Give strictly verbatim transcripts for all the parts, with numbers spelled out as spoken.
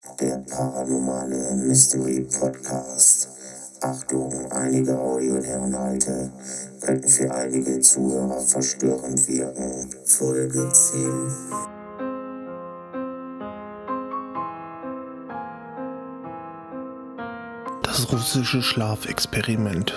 Der paranormale Mystery Podcast. Achtung, einige Audioinhalte könnten für einige Zuhörer verstörend wirken. Folge zehn. Das russische Schlafexperiment.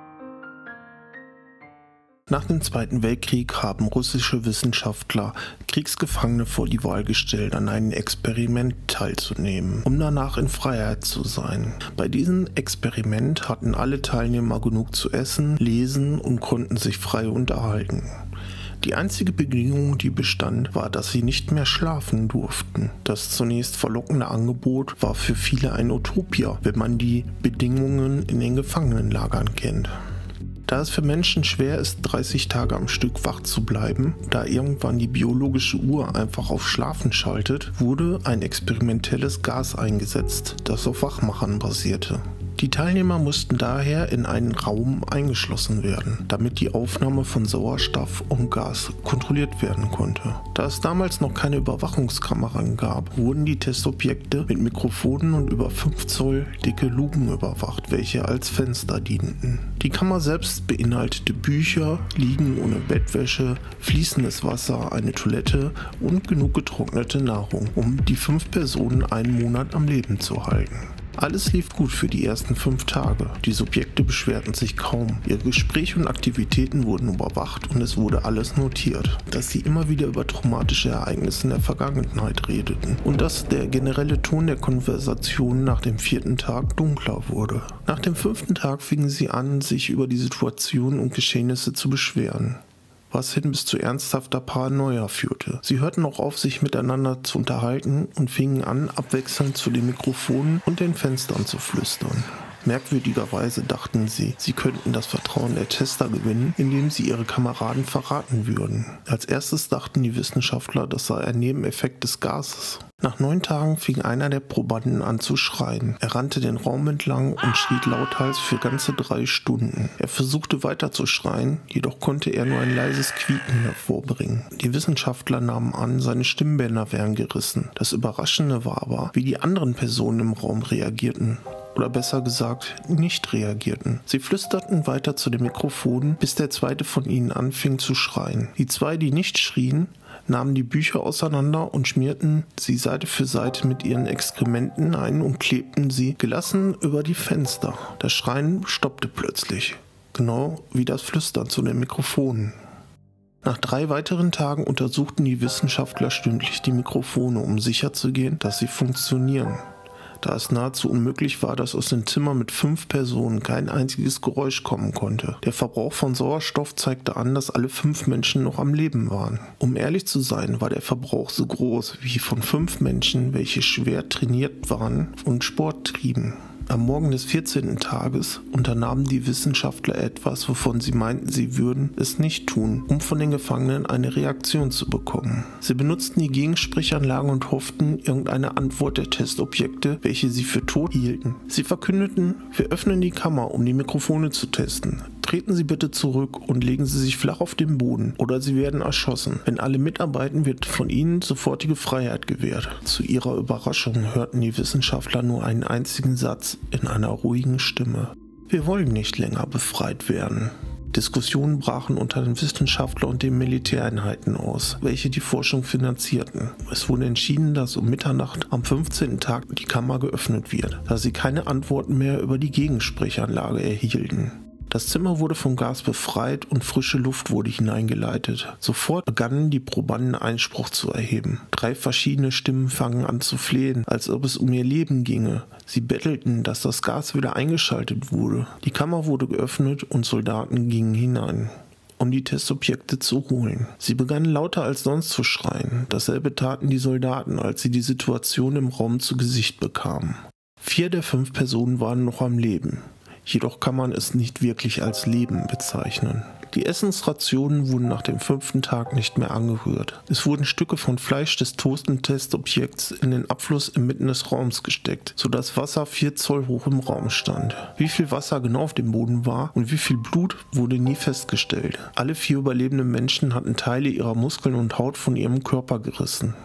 Nach dem Zweiten Weltkrieg haben russische Wissenschaftler Kriegsgefangene vor die Wahl gestellt, an einem Experiment teilzunehmen, um danach in Freiheit zu sein. Bei diesem Experiment hatten alle Teilnehmer genug zu essen, lesen und konnten sich frei unterhalten. Die einzige Bedingung, die bestand, war, dass sie nicht mehr schlafen durften. Das zunächst verlockende Angebot war für viele ein Utopia, wenn man die Bedingungen in den Gefangenenlagern kennt. Da es für Menschen schwer ist, dreißig Tage am Stück wach zu bleiben, da irgendwann die biologische Uhr einfach auf Schlafen schaltet, wurde ein experimentelles Gas eingesetzt, das auf Wachmachern basierte. Die Teilnehmer mussten daher in einen Raum eingeschlossen werden, damit die Aufnahme von Sauerstoff und Gas kontrolliert werden konnte. Da es damals noch keine Überwachungskameras gab, wurden die Testobjekte mit Mikrofonen und über fünf Zoll dicke Luken überwacht, welche als Fenster dienten. Die Kammer selbst beinhaltete Bücher, Liegen ohne Bettwäsche, fließendes Wasser, eine Toilette und genug getrocknete Nahrung, um die fünf Personen einen Monat am Leben zu halten. Alles lief gut für die ersten fünf Tage. Die Subjekte beschwerten sich kaum. Ihre Gespräche und Aktivitäten wurden überwacht und es wurde alles notiert. Dass sie immer wieder über traumatische Ereignisse in der Vergangenheit redeten und dass der generelle Ton der Konversation nach dem vierten Tag dunkler wurde. Nach dem fünften Tag fingen sie an, sich über die Situation und Geschehnisse zu beschweren, was hin bis zu ernsthafter Paranoia führte. Sie hörten auch auf, sich miteinander zu unterhalten und fingen an, abwechselnd zu den Mikrofonen und den Fenstern zu flüstern. Merkwürdigerweise dachten sie, sie könnten das Vertrauen der Tester gewinnen, indem sie ihre Kameraden verraten würden. Als erstes dachten die Wissenschaftler, das sei ein Nebeneffekt des Gases. Nach neun Tagen fing einer der Probanden an zu schreien. Er rannte den Raum entlang und schrie lauthals für ganze drei Stunden. Er versuchte weiter zu schreien, jedoch konnte er nur ein leises Quieken hervorbringen. Die Wissenschaftler nahmen an, seine Stimmbänder wären gerissen. Das Überraschende war aber, wie die anderen Personen im Raum reagierten. Oder besser gesagt, nicht reagierten. Sie flüsterten weiter zu den Mikrofonen, bis der zweite von ihnen anfing zu schreien. Die zwei, die nicht schrien, nahmen die Bücher auseinander und schmierten sie Seite für Seite mit ihren Exkrementen ein und klebten sie gelassen über die Fenster. Das Schreien stoppte plötzlich, genau wie das Flüstern zu den Mikrofonen. Nach drei weiteren Tagen untersuchten die Wissenschaftler stündlich die Mikrofone, um sicherzugehen, dass sie funktionieren. Da es nahezu unmöglich war, dass aus dem Zimmer mit fünf Personen kein einziges Geräusch kommen konnte. Der Verbrauch von Sauerstoff zeigte an, dass alle fünf Menschen noch am Leben waren. Um ehrlich zu sein, war der Verbrauch so groß wie von fünf Menschen, welche schwer trainiert waren und Sport trieben. Am Morgen des vierzehnten Tages unternahmen die Wissenschaftler etwas, wovon sie meinten, sie würden es nicht tun, um von den Gefangenen eine Reaktion zu bekommen. Sie benutzten die Gegensprechanlagen und hofften irgendeine Antwort der Testobjekte, welche sie für tot hielten. Sie verkündeten: Wir öffnen die Kammer, um die Mikrofone zu testen. Treten Sie bitte zurück und legen Sie sich flach auf den Boden oder Sie werden erschossen. Wenn alle mitarbeiten, wird von Ihnen sofortige Freiheit gewährt. Zu ihrer Überraschung hörten die Wissenschaftler nur einen einzigen Satz in einer ruhigen Stimme: Wir wollen nicht länger befreit werden. Diskussionen brachen unter den Wissenschaftlern und den Militäreinheiten aus, welche die Forschung finanzierten. Es wurde entschieden, dass um Mitternacht am fünfzehnten Tag die Kammer geöffnet wird, da sie keine Antworten mehr über die Gegensprechanlage erhielten. Das Zimmer wurde vom Gas befreit und frische Luft wurde hineingeleitet. Sofort begannen die Probanden Einspruch zu erheben. Drei verschiedene Stimmen fangen an zu flehen, als ob es um ihr Leben ginge. Sie bettelten, dass das Gas wieder eingeschaltet wurde. Die Kammer wurde geöffnet und Soldaten gingen hinein, um die Testobjekte zu holen. Sie begannen lauter als sonst zu schreien. Dasselbe taten die Soldaten, als sie die Situation im Raum zu Gesicht bekamen. Vier der fünf Personen waren noch am Leben. Jedoch kann man es nicht wirklich als Leben bezeichnen. Die Essensrationen wurden nach dem fünften Tag nicht mehr angerührt. Es wurden Stücke von Fleisch des toten Testobjekts in den Abfluss inmitten des Raums gesteckt, sodass Wasser vier Zoll hoch im Raum stand. Wie viel Wasser genau auf dem Boden war und wie viel Blut wurde nie festgestellt. Alle vier überlebenden Menschen hatten Teile ihrer Muskeln und Haut von ihrem Körper gerissen.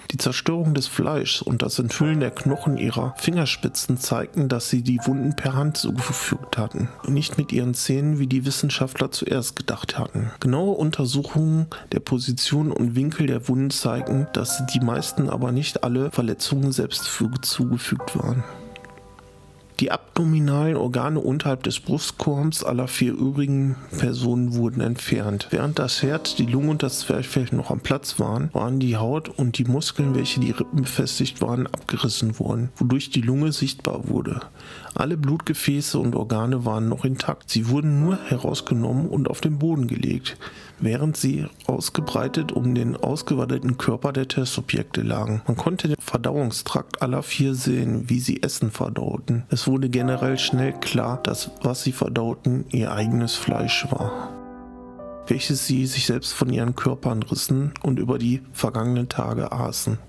Die Zerstörung des Fleischs und das Enthüllen der Knochen ihrer Fingerspitzen zeigten, dass sie die Wunden per Hand zugefügt hatten und nicht mit ihren Zähnen, wie die Wissenschaftler zuerst gedacht hatten. Genaue Untersuchungen der Position und Winkel der Wunden zeigten, dass die meisten, aber nicht alle Verletzungen selbst zugefügt waren. Die abdominalen Organe unterhalb des Brustkorbs aller vier übrigen Personen wurden entfernt. Während das Herz, die Lunge und das Zwerchfell noch am Platz waren, waren die Haut und die Muskeln, welche die Rippen befestigt waren, abgerissen worden, wodurch die Lunge sichtbar wurde. Alle Blutgefäße und Organe waren noch intakt. Sie wurden nur herausgenommen und auf den Boden gelegt, während sie ausgebreitet um den ausgewadeten Körper der Testobjekte lagen. Man konnte den Verdauungstrakt aller vier sehen, wie sie Essen verdauten. Es wurde generell schnell klar, dass was sie verdauten ihr eigenes Fleisch war, welches sie sich selbst von ihren Körpern rissen und über die vergangenen Tage aßen.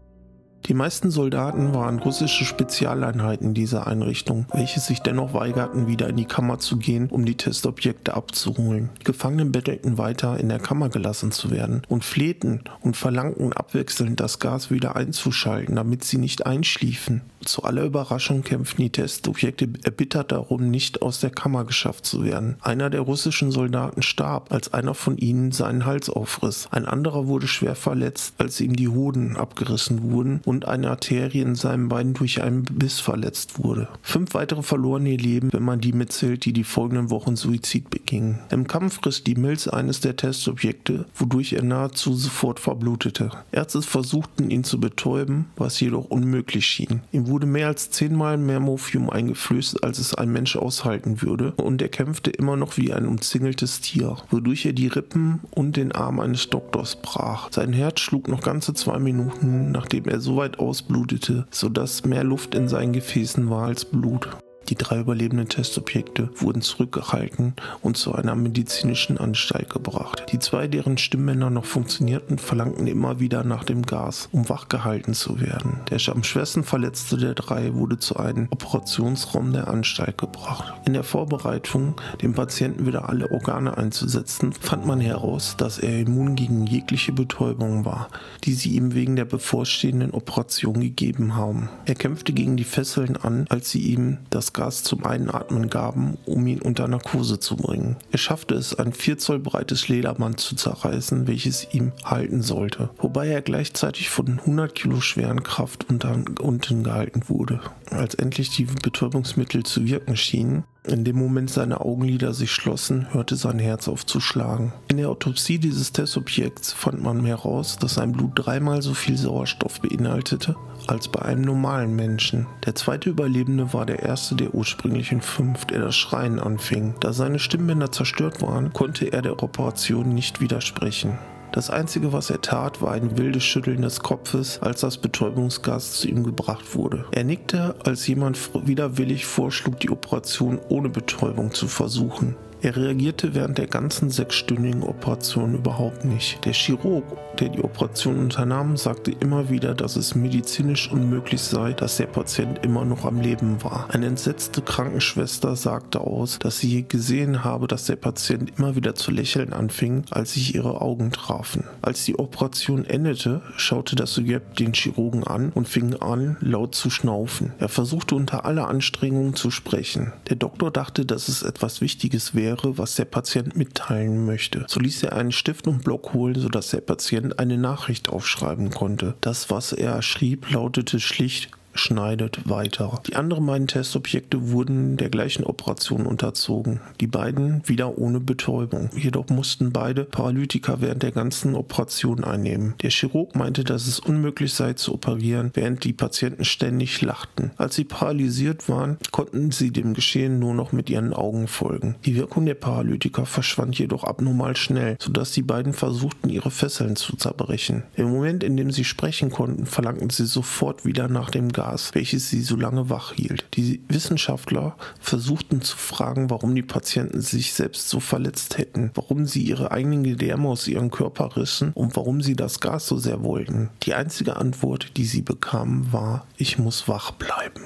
Die meisten Soldaten waren russische Spezialeinheiten dieser Einrichtung, welche sich dennoch weigerten, wieder in die Kammer zu gehen, um die Testobjekte abzuholen. Die Gefangenen bettelten weiter, in der Kammer gelassen zu werden und flehten und verlangten abwechselnd, das Gas wieder einzuschalten, damit sie nicht einschliefen. Zu aller Überraschung kämpften die Testobjekte erbittert darum, nicht aus der Kammer geschafft zu werden. Einer der russischen Soldaten starb, als einer von ihnen seinen Hals aufriss. Ein anderer wurde schwer verletzt, als ihm die Hoden abgerissen wurden und eine Arterie in seinem Bein durch einen Biss verletzt wurde. Fünf weitere verloren ihr Leben, wenn man die mitzählt, die die folgenden Wochen Suizid begingen. Im Kampf riss die Milz eines der Testobjekte, wodurch er nahezu sofort verblutete. Ärzte versuchten ihn zu betäuben, was jedoch unmöglich schien. Ihm wurde mehr als zehnmal mehr Morphium eingeflößt, als es ein Mensch aushalten würde, und er kämpfte immer noch wie ein umzingeltes Tier, wodurch er die Rippen und den Arm eines Doktors brach. Sein Herz schlug noch ganze zwei Minuten, nachdem er so weit ausblutete, sodass mehr Luft in seinen Gefäßen war als Blut. Die drei überlebenden Testobjekte wurden zurückgehalten und zu einer medizinischen Anstalt gebracht. Die zwei, deren Stimmbänder noch funktionierten, verlangten immer wieder nach dem Gas, um wachgehalten zu werden. Der am schwersten verletzte der drei wurde zu einem Operationsraum der Anstalt gebracht. In der Vorbereitung, dem Patienten wieder alle Organe einzusetzen, fand man heraus, dass er immun gegen jegliche Betäubung war, die sie ihm wegen der bevorstehenden Operation gegeben haben. Er kämpfte gegen die Fesseln an, als sie ihm das Gas zum Einatmen gaben, um ihn unter Narkose zu bringen. Er schaffte es, ein vier Zoll breites Lederband zu zerreißen, welches ihm halten sollte, wobei er gleichzeitig von hundert Kilo schweren Kraft unter, unten gehalten wurde. Als endlich die Betäubungsmittel zu wirken schienen, in dem Moment seine Augenlider sich schlossen, hörte sein Herz auf zu schlagen. In der Autopsie dieses Testobjekts fand man heraus, dass sein Blut dreimal so viel Sauerstoff beinhaltete als bei einem normalen Menschen. Der zweite Überlebende war der erste der ursprünglichen fünf, der das Schreien anfing. Da seine Stimmbänder zerstört waren, konnte er der Operation nicht widersprechen. Das Einzige, was er tat, war ein wildes Schütteln des Kopfes, als das Betäubungsgas zu ihm gebracht wurde. Er nickte, als jemand widerwillig vorschlug, die Operation ohne Betäubung zu versuchen. Er reagierte während der ganzen sechsstündigen Operation überhaupt nicht. Der Chirurg, der die Operation unternahm, sagte immer wieder, dass es medizinisch unmöglich sei, dass der Patient immer noch am Leben war. Eine entsetzte Krankenschwester sagte aus, dass sie gesehen habe, dass der Patient immer wieder zu lächeln anfing, als sich ihre Augen trafen. Als die Operation endete, schaute das Subjekt den Chirurgen an und fing an, laut zu schnaufen. Er versuchte unter aller Anstrengung zu sprechen. Der Doktor dachte, dass es etwas Wichtiges wäre, was der Patient mitteilen möchte. So ließ er einen Stift und Block holen, sodass der Patient eine Nachricht aufschreiben konnte. Das, was er schrieb, lautete schlicht: Schneidet weiter. Die anderen beiden Testobjekte wurden der gleichen Operation unterzogen. Die beiden wieder ohne Betäubung. Jedoch mussten beide Paralytika während der ganzen Operation einnehmen. Der Chirurg meinte, dass es unmöglich sei zu operieren, während die Patienten ständig lachten. Als sie paralysiert waren, konnten sie dem Geschehen nur noch mit ihren Augen folgen. Die Wirkung der Paralytika verschwand jedoch abnormal schnell, sodass die beiden versuchten, ihre Fesseln zu zerbrechen. Im Moment, in dem sie sprechen konnten, verlangten sie sofort wieder nach dem Gas, welches sie so lange wach hielt. Die Wissenschaftler versuchten zu fragen, warum die Patienten sich selbst so verletzt hätten, warum sie ihre eigenen Gedärme aus ihrem Körper rissen und warum sie das Gas so sehr wollten. Die einzige Antwort, die sie bekamen, war: Ich muss wach bleiben.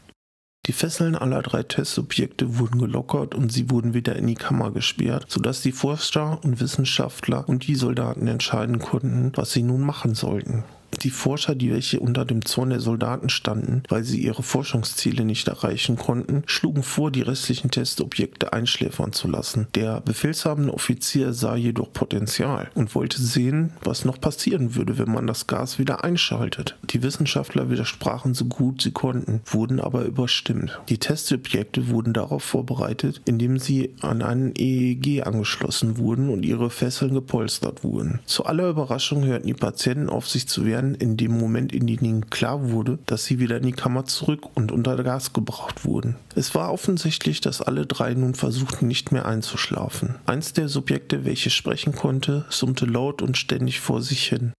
Die Fesseln aller drei Testsubjekte wurden gelockert und sie wurden wieder in die Kammer gesperrt, sodass die Forscher und Wissenschaftler und die Soldaten entscheiden konnten, was sie nun machen sollten. Die Forscher, die welche unter dem Zorn der Soldaten standen, weil sie ihre Forschungsziele nicht erreichen konnten, schlugen vor, die restlichen Testobjekte einschläfern zu lassen. Der befehlshabende Offizier sah jedoch Potenzial und wollte sehen, was noch passieren würde, wenn man das Gas wieder einschaltet. Die Wissenschaftler widersprachen so gut sie konnten, wurden aber überstimmt. Die Testobjekte wurden darauf vorbereitet, indem sie an einen E E G angeschlossen wurden und ihre Fesseln gepolstert wurden. Zu aller Überraschung hörten die Patienten auf, sich zu wehren, in dem Moment, in dem ihnen klar wurde, dass sie wieder in die Kammer zurück und unter Gas gebracht wurden. Es war offensichtlich, dass alle drei nun versuchten, nicht mehr einzuschlafen. Eins der Subjekte, welches sprechen konnte, summte laut und ständig vor sich hin.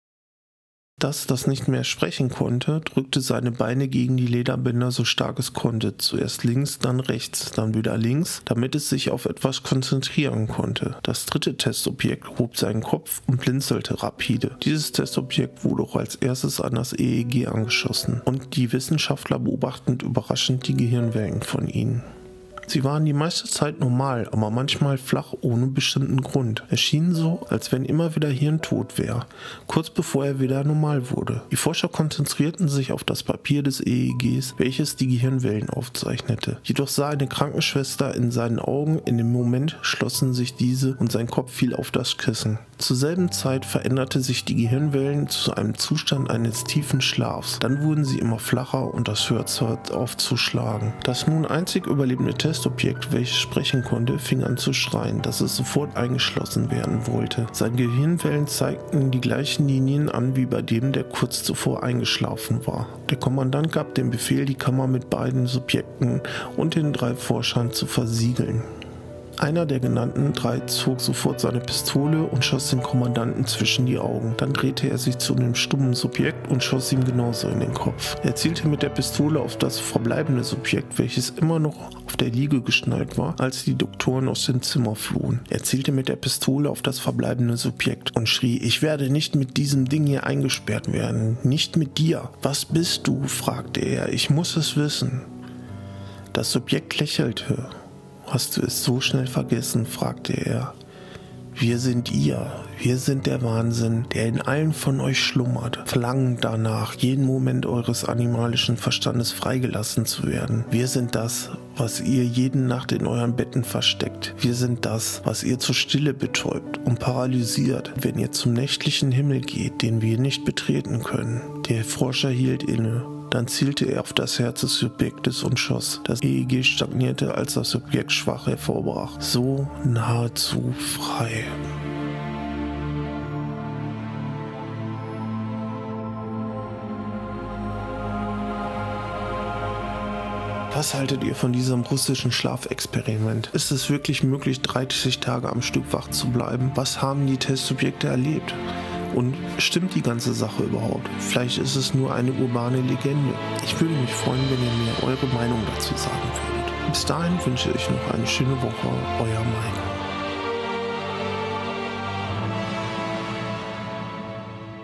Das, das nicht mehr sprechen konnte, drückte seine Beine gegen die Lederbänder so stark es konnte, zuerst links, dann rechts, dann wieder links, damit es sich auf etwas konzentrieren konnte. Das dritte Testobjekt hob seinen Kopf und blinzelte rapide. Dieses Testobjekt wurde auch als erstes an das E E G angeschossen und die Wissenschaftler beobachteten überraschend die Gehirnwellen von ihnen. Sie waren die meiste Zeit normal, aber manchmal flach ohne bestimmten Grund. Es schien so, als wenn immer wieder Hirntod wäre, kurz bevor er wieder normal wurde. Die Forscher konzentrierten sich auf das Papier des E E Gs, welches die Gehirnwellen aufzeichnete. Jedoch sah eine Krankenschwester in seinen Augen, in dem Moment schlossen sich diese und sein Kopf fiel auf das Kissen. Zur selben Zeit veränderte sich die Gehirnwellen zu einem Zustand eines tiefen Schlafs. Dann wurden sie immer flacher und das Herz hörte auf zu schlagen. Das nun einzig überlebende Test Testobjekt, welches sprechen konnte, fing an zu schreien, dass es sofort eingeschlossen werden wollte. Seine Gehirnwellen zeigten die gleichen Linien an wie bei dem, der kurz zuvor eingeschlafen war. Der Kommandant gab den Befehl, die Kammer mit beiden Subjekten und den drei Forschern zu versiegeln. Einer der genannten drei zog sofort seine Pistole und schoss den Kommandanten zwischen die Augen. Dann drehte er sich zu dem stummen Subjekt und schoss ihm genauso in den Kopf. Er zielte mit der Pistole auf das verbleibende Subjekt, welches immer noch auf der Liege geschnallt war, als die Doktoren aus dem Zimmer flohen. Er zielte mit der Pistole auf das verbleibende Subjekt und schrie: Ich werde nicht mit diesem Ding hier eingesperrt werden. Nicht mit dir. Was bist du? Fragte er. Ich muss es wissen. Das Subjekt lächelte. Hast du es so schnell vergessen? Fragte er. Wir sind ihr, wir sind der Wahnsinn, der in allen von euch schlummert, verlangen danach, jeden Moment eures animalischen Verstandes freigelassen zu werden. Wir sind das, was ihr jede Nacht in euren Betten versteckt. Wir sind das, was ihr zur Stille betäubt und paralysiert, wenn ihr zum nächtlichen Himmel geht, den wir nicht betreten können. Der Forscher hielt inne. Dann zielte er auf das Herz des Subjektes und schoss. Das E E G stagnierte, als das Subjekt schwach hervorbrach. So nahezu frei. Was haltet ihr von diesem russischen Schlafexperiment? Ist es wirklich möglich, dreißig Tage am Stück wach zu bleiben? Was haben die Testsubjekte erlebt? Und stimmt die ganze Sache überhaupt? Vielleicht ist es nur eine urbane Legende. Ich würde mich freuen, wenn ihr mir eure Meinung dazu sagen würdet. Bis dahin wünsche ich noch eine schöne Woche. Euer Mike.